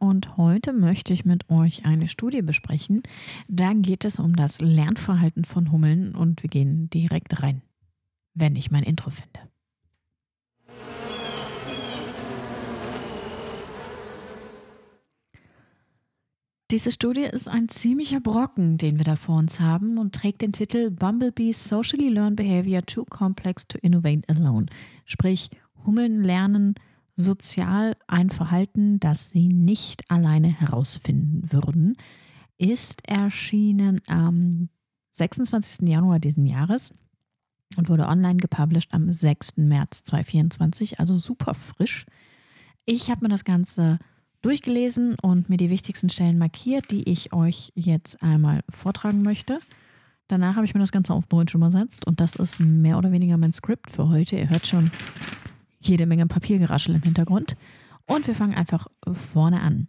und heute möchte ich mit euch eine Studie besprechen. Da geht es um das Lernverhalten von Hummeln und wir gehen direkt rein, wenn ich mein Intro finde. Diese Studie ist ein ziemlicher Brocken, den wir da vor uns haben und trägt den Titel Bumblebees Socially Learned Behavior Too Complex to Innovate Alone. Sprich, Hummeln lernen sozial ein Verhalten, das sie nicht alleine herausfinden würden, ist erschienen am 26. Januar diesen Jahres und wurde online gepublished am 6. März 2024, also super frisch. Ich habe mir das Ganze durchgelesen und mir die wichtigsten Stellen markiert, die ich euch jetzt einmal vortragen möchte. Danach habe ich mir das Ganze auf Deutsch übersetzt und das ist mehr oder weniger mein Skript für heute. Ihr hört schon jede Menge Papiergeraschel im Hintergrund und wir fangen einfach vorne an.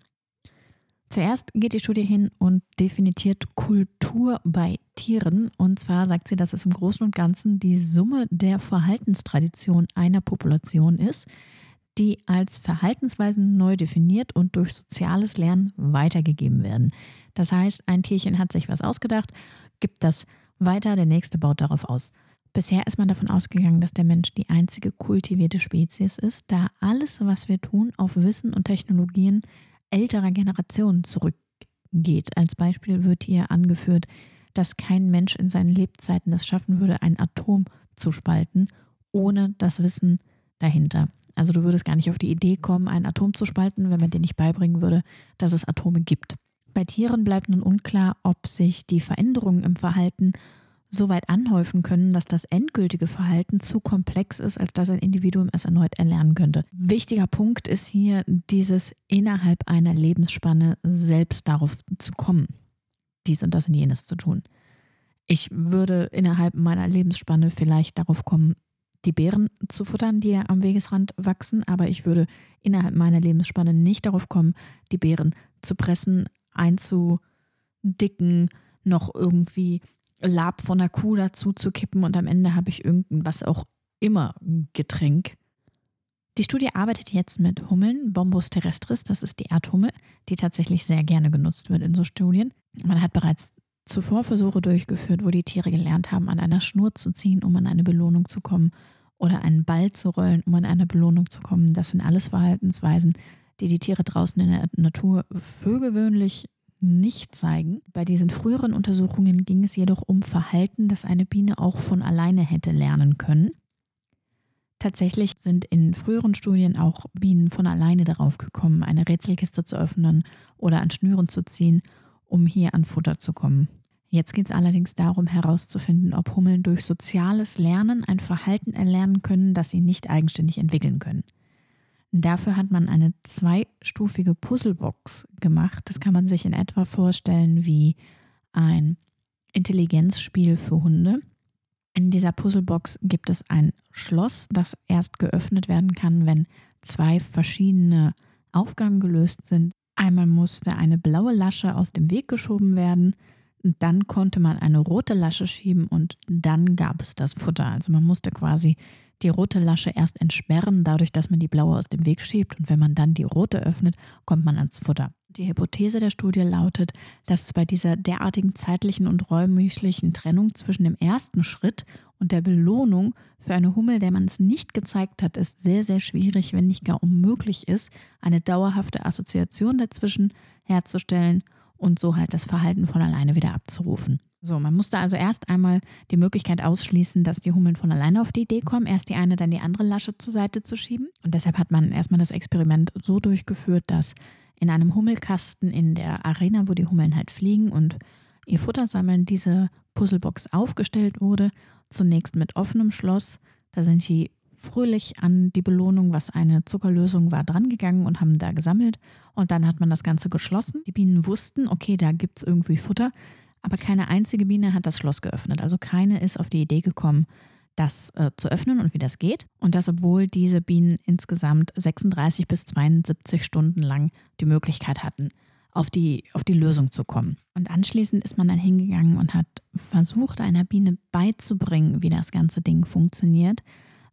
Zuerst geht die Studie hin und definiert Kultur bei Tieren und zwar sagt sie, dass es im Großen und Ganzen die Summe der Verhaltenstradition einer Population ist, die als Verhaltensweisen neu definiert und durch soziales Lernen weitergegeben werden. Das heißt, ein Tierchen hat sich was ausgedacht, gibt das weiter, der nächste baut darauf aus. Bisher ist man davon ausgegangen, dass der Mensch die einzige kultivierte Spezies ist, da alles, was wir tun, auf Wissen und Technologien älterer Generationen zurückgeht. Als Beispiel wird hier angeführt, dass kein Mensch in seinen Lebzeiten es schaffen würde, ein Atom zu spalten, ohne das Wissen dahinter. Also du würdest gar nicht auf die Idee kommen, ein Atom zu spalten, wenn man dir nicht beibringen würde, dass es Atome gibt. Bei Tieren bleibt nun unklar, ob sich die Veränderungen im Verhalten so weit anhäufen können, dass das endgültige Verhalten zu komplex ist, als dass ein Individuum es erneut erlernen könnte. Wichtiger Punkt ist hier dieses innerhalb einer Lebensspanne selbst darauf zu kommen, dies und das und jenes zu tun. Ich würde innerhalb meiner Lebensspanne vielleicht darauf kommen, die Beeren zu futtern, die am Wegesrand wachsen, aber ich würde innerhalb meiner Lebensspanne nicht darauf kommen, die Beeren zu pressen, einzudicken, noch irgendwie Lab von der Kuh dazu zu kippen und am Ende habe ich irgendwas auch immer Getränk. Die Studie arbeitet jetzt mit Hummeln, Bombus terrestris, das ist die Erdhummel, die tatsächlich sehr gerne genutzt wird in so Studien. Man hat bereits zuvor Versuche durchgeführt, wo die Tiere gelernt haben, an einer Schnur zu ziehen, um an eine Belohnung zu kommen oder einen Ball zu rollen, um an eine Belohnung zu kommen. Das sind alles Verhaltensweisen, die die Tiere draußen in der Natur für gewöhnlich nicht zeigen. Bei diesen früheren Untersuchungen ging es jedoch um Verhalten, das eine Biene auch von alleine hätte lernen können. Tatsächlich sind in früheren Studien auch Bienen von alleine darauf gekommen, eine Rätselkiste zu öffnen oder an Schnüren zu ziehen, um hier an Futter zu kommen. Jetzt geht es allerdings darum herauszufinden, ob Hummeln durch soziales Lernen ein Verhalten erlernen können, das sie nicht eigenständig entwickeln können. Dafür hat man eine zweistufige Puzzlebox gemacht. Das kann man sich in etwa vorstellen wie ein Intelligenzspiel für Hunde. In dieser Puzzlebox gibt es ein Schloss, das erst geöffnet werden kann, wenn zwei verschiedene Aufgaben gelöst sind. Einmal musste eine blaue Lasche aus dem Weg geschoben werden, und dann konnte man eine rote Lasche schieben und dann gab es das Futter. Also man musste quasi die rote Lasche erst entsperren, dadurch, dass man die blaue aus dem Weg schiebt und wenn man dann die rote öffnet, kommt man ans Futter. Die Hypothese der Studie lautet, dass es bei dieser derartigen zeitlichen und räumlichen Trennung zwischen dem ersten Schritt und der Belohnung für eine Hummel, der man es nicht gezeigt hat, es sehr, sehr schwierig, wenn nicht gar unmöglich ist, eine dauerhafte Assoziation dazwischen herzustellen und so halt das Verhalten von alleine wieder abzurufen. So, man musste also erst einmal die Möglichkeit ausschließen, dass die Hummeln von alleine auf die Idee kommen, erst die eine, dann die andere Lasche zur Seite zu schieben. Und deshalb hat man erstmal das Experiment so durchgeführt, dass in einem Hummelkasten in der Arena, wo die Hummeln halt fliegen und ihr Futter sammeln, diese Puzzlebox aufgestellt wurde. Zunächst mit offenem Schloss. Da sind die fröhlich an die Belohnung, was eine Zuckerlösung war, drangegangen und haben da gesammelt. Und dann hat man das Ganze geschlossen. Die Bienen wussten, okay, da gibt es irgendwie Futter. Aber keine einzige Biene hat das Schloss geöffnet. Also keine ist auf die Idee gekommen, das zu öffnen und wie das geht. Und das, obwohl diese Bienen insgesamt 36 bis 72 Stunden lang die Möglichkeit hatten, auf die Lösung zu kommen. Und anschließend ist man dann hingegangen und hat versucht, einer Biene beizubringen, wie das ganze Ding funktioniert.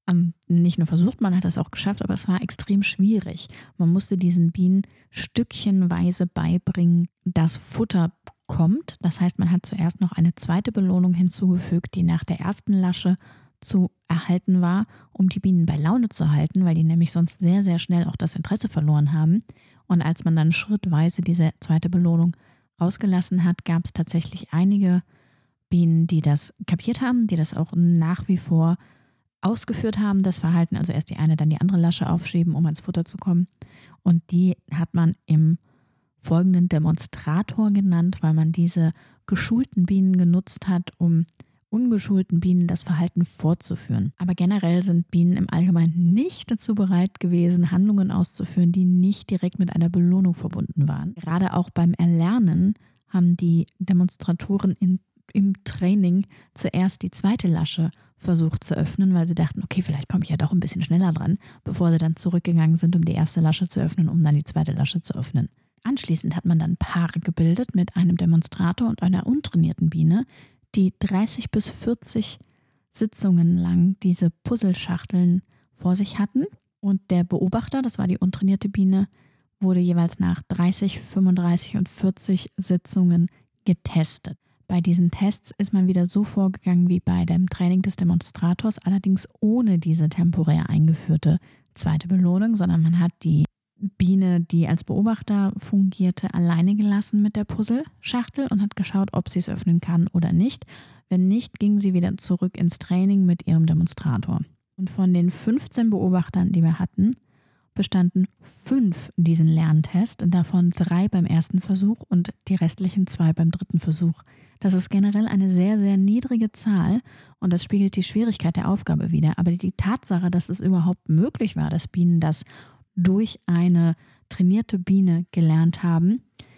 Nicht nur versucht, man hat es auch geschafft, aber es war extrem schwierig. Man musste diesen Bienen stückchenweise beibringen, dass Futter kommt. Das heißt, man hat zuerst noch eine zweite Belohnung hinzugefügt, die nach der ersten Lasche zu erhalten war, um die Bienen bei Laune zu halten, weil die nämlich sonst sehr, sehr schnell auch das Interesse verloren haben. Und als man dann schrittweise diese zweite Belohnung rausgelassen hat, gab es tatsächlich einige Bienen, die das kapiert haben, die das auch nach wie vor ausgeführt haben, das Verhalten, also erst die eine, dann die andere Lasche aufschieben, um ans Futter zu kommen. Und die hat man im folgenden Demonstrator genannt, weil man diese geschulten Bienen genutzt hat, um ungeschulten Bienen das Verhalten fortzuführen. Aber generell sind Bienen im Allgemeinen nicht dazu bereit gewesen, Handlungen auszuführen, die nicht direkt mit einer Belohnung verbunden waren. Gerade auch beim Erlernen haben die Demonstratoren im Training zuerst die zweite Lasche versucht zu öffnen, weil sie dachten, okay, vielleicht komme ich ja doch ein bisschen schneller dran, bevor sie dann zurückgegangen sind, um die erste Lasche zu öffnen, um dann die zweite Lasche zu öffnen. Anschließend hat man dann Paare gebildet mit einem Demonstrator und einer untrainierten Biene, die 30 bis 40 Sitzungen lang diese Puzzleschachteln vor sich hatten. Und der Beobachter, das war die untrainierte Biene, wurde jeweils nach 30, 35 und 40 Sitzungen getestet. Bei diesen Tests ist man wieder so vorgegangen wie bei dem Training des Demonstrators, allerdings ohne diese temporär eingeführte zweite Belohnung, sondern man hat die Biene, die als Beobachter fungierte, alleine gelassen mit der Puzzleschachtel und hat geschaut, ob sie es öffnen kann oder nicht. Wenn nicht, ging sie wieder zurück ins Training mit ihrem Demonstrator. Und von den 15 Beobachtern, die wir hatten, bestanden 5 diesen Lerntest, davon 3 beim ersten Versuch und die restlichen 2 beim dritten Versuch. Das ist generell eine sehr, sehr niedrige Zahl und das spiegelt die Schwierigkeit der Aufgabe wider. Aber die Tatsache, dass es überhaupt möglich war, dass Bienen das durch eine trainierte Biene gelernt haben,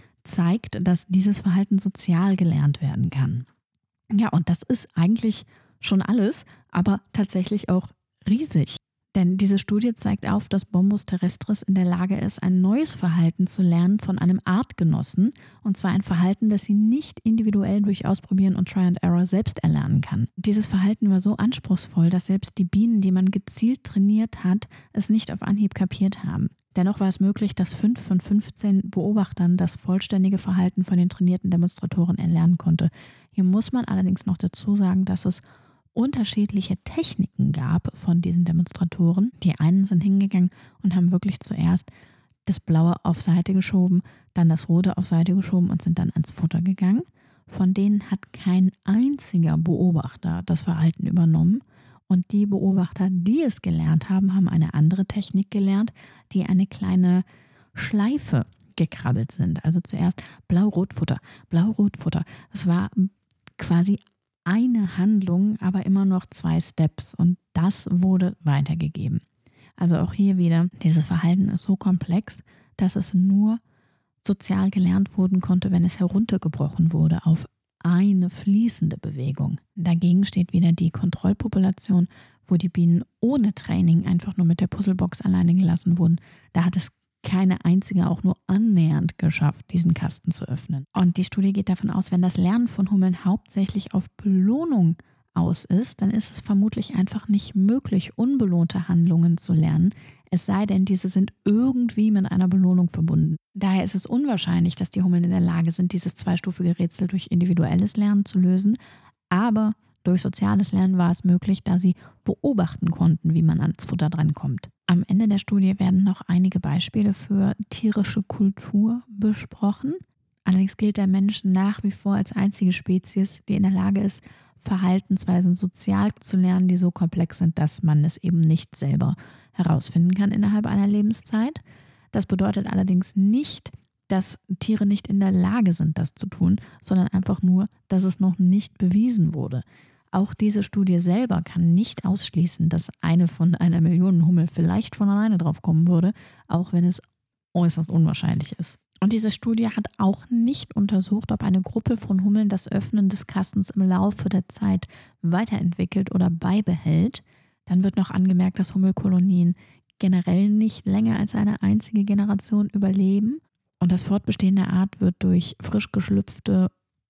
zeigt, dass dieses Verhalten sozial gelernt werden kann. Ja, und das ist eigentlich schon alles, aber tatsächlich auch riesig. Denn diese Studie zeigt auf, dass Bombus terrestris in der Lage ist, ein neues Verhalten zu lernen von einem Artgenossen. Und zwar ein Verhalten, das sie nicht individuell durch Ausprobieren und Try and Error selbst erlernen kann. Dieses Verhalten war so anspruchsvoll, dass selbst die Bienen, die man gezielt trainiert hat, es nicht auf Anhieb kapiert haben. Dennoch war es möglich, dass 5 von 15 Beobachtern das vollständige Verhalten von den trainierten Demonstratoren erlernen konnte. Hier muss man allerdings noch dazu sagen, dass es unterschiedliche Techniken gab von diesen Demonstratoren. Die einen sind hingegangen und haben wirklich zuerst das Blaue auf Seite geschoben, dann das Rote auf Seite geschoben und sind dann ans Futter gegangen. Von denen hat kein einziger Beobachter das Verhalten übernommen. Und die Beobachter, die es gelernt haben, haben eine andere Technik gelernt, die eine kleine Schleife gekrabbelt sind. Also zuerst Blau-Rot-Futter, Blau-Rot-Futter. Es war quasi eine Handlung, aber immer noch 2 Steps und das wurde weitergegeben. Also auch hier wieder, dieses Verhalten ist so komplex, dass es nur sozial gelernt werden konnte, wenn es heruntergebrochen wurde auf eine fließende Bewegung. Dagegen steht wieder die Kontrollpopulation, wo die Bienen ohne Training einfach nur mit der Puzzlebox alleine gelassen wurden. Da hat es keine einzige auch nur annähernd geschafft, diesen Kasten zu öffnen. Und die Studie geht davon aus, wenn das Lernen von Hummeln hauptsächlich auf Belohnung aus ist, dann ist es vermutlich einfach nicht möglich, unbelohnte Handlungen zu lernen, es sei denn, diese sind irgendwie mit einer Belohnung verbunden. Daher ist es unwahrscheinlich, dass die Hummeln in der Lage sind, dieses zweistufige Rätsel durch individuelles Lernen zu lösen, aber durch soziales Lernen war es möglich, da sie beobachten konnten, wie man ans Futter drankommt. Am Ende der Studie werden noch einige Beispiele für tierische Kultur besprochen. Allerdings gilt der Mensch nach wie vor als einzige Spezies, die in der Lage ist, Verhaltensweisen sozial zu lernen, die so komplex sind, dass man es eben nicht selber herausfinden kann innerhalb einer Lebenszeit. Das bedeutet allerdings nicht, dass Tiere nicht in der Lage sind, das zu tun, sondern einfach nur, dass es noch nicht bewiesen wurde. Auch diese Studie selber kann nicht ausschließen, dass eine von einer Million Hummel vielleicht von alleine drauf kommen würde, auch wenn es äußerst unwahrscheinlich ist. Und diese Studie hat auch nicht untersucht, ob eine Gruppe von Hummeln das Öffnen des Kastens im Laufe der Zeit weiterentwickelt oder beibehält. Dann wird noch angemerkt, dass Hummelkolonien generell nicht länger als eine einzige Generation überleben. Und das Fortbestehen der Art wird durch frisch geschlüpfte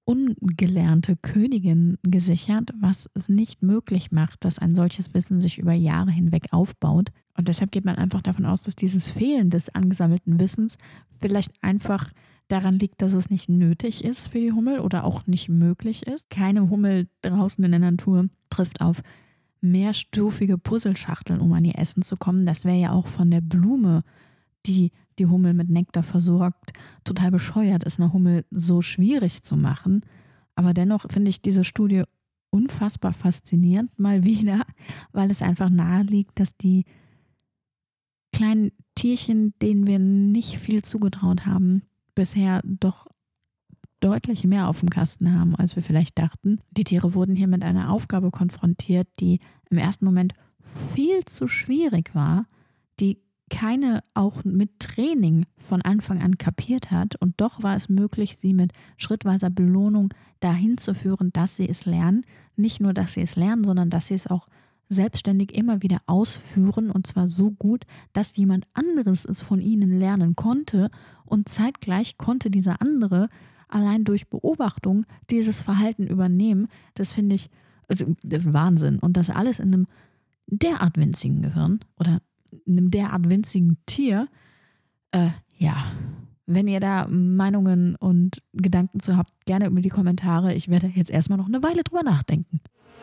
ungelernte Königin gesichert, was es nicht möglich macht, dass ein solches Wissen sich über Jahre hinweg aufbaut. Und deshalb geht man einfach davon aus, dass dieses Fehlen des angesammelten Wissens vielleicht einfach daran liegt, dass es nicht nötig ist für die Hummel oder auch nicht möglich ist. Keine Hummel draußen in der Natur trifft auf mehrstufige Puzzleschachteln, um an ihr Essen zu kommen. Das wäre ja auch von der Blume, die die Hummel mit Nektar versorgt, total bescheuert ist, eine Hummel so schwierig zu machen. Aber dennoch finde ich diese Studie unfassbar faszinierend, mal wieder, weil es einfach nahe liegt, dass die kleinen Tierchen, denen wir nicht viel zugetraut haben, bisher doch deutlich mehr auf dem Kasten haben, als wir vielleicht dachten. Die Tiere wurden hier mit einer Aufgabe konfrontiert, die im ersten Moment viel zu schwierig war, die keine auch mit Training von Anfang an kapiert hat, und doch war es möglich, sie mit schrittweiser Belohnung dahin zu führen, dass sie es lernen. Nicht nur, dass sie es lernen, sondern dass sie es auch selbstständig immer wieder ausführen, und zwar so gut, dass jemand anderes es von ihnen lernen konnte, und zeitgleich konnte dieser andere allein durch Beobachtung dieses Verhalten übernehmen. Das finde ich Wahnsinn. Und das alles in einem derart winzigen Gehirn oder in einem derart winzigen Tier. Ja, wenn ihr da Meinungen und Gedanken zu habt, gerne über die Kommentare. Ich werde jetzt erstmal noch eine Weile drüber nachdenken.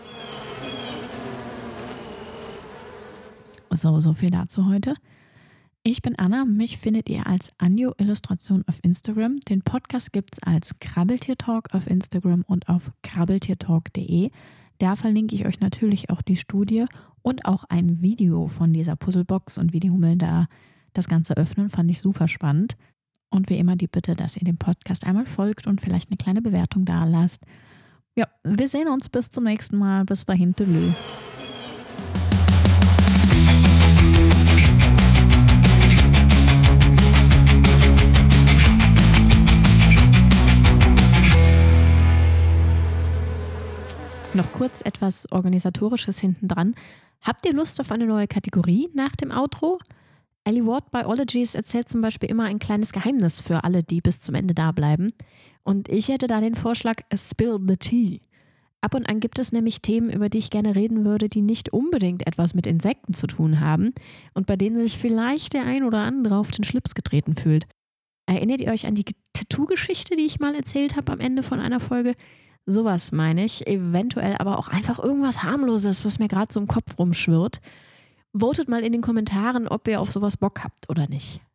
So viel dazu heute. Ich bin Anna, mich findet ihr als Anjo Illustration auf Instagram. Den Podcast gibt es als Krabbeltier-Talk auf Instagram und auf krabbeltiertalk.de. Da verlinke ich euch natürlich auch die Studie und auch ein Video von dieser Puzzlebox und wie die Hummeln da das Ganze öffnen. Fand ich super spannend. Und wie immer die Bitte, dass ihr dem Podcast einmal folgt und vielleicht eine kleine Bewertung da lasst. Ja, wir sehen uns bis zum nächsten Mal. Bis dahin, tschüss. Noch kurz etwas Organisatorisches hinten dran. Habt ihr Lust auf eine neue Kategorie nach dem Outro? Ellie Ward Biologies erzählt zum Beispiel immer ein kleines Geheimnis für alle, die bis zum Ende da bleiben. Und ich hätte da den Vorschlag Spill the Tea. Ab und an gibt es nämlich Themen, über die ich gerne reden würde, die nicht unbedingt etwas mit Insekten zu tun haben und bei denen sich vielleicht der ein oder andere auf den Schlips getreten fühlt. Erinnert ihr euch an die Tattoo-Geschichte, die ich mal erzählt habe am Ende von einer Folge? Sowas meine ich, eventuell aber auch einfach irgendwas Harmloses, was mir gerade so im Kopf rumschwirrt. Votet mal in den Kommentaren, ob ihr auf sowas Bock habt oder nicht.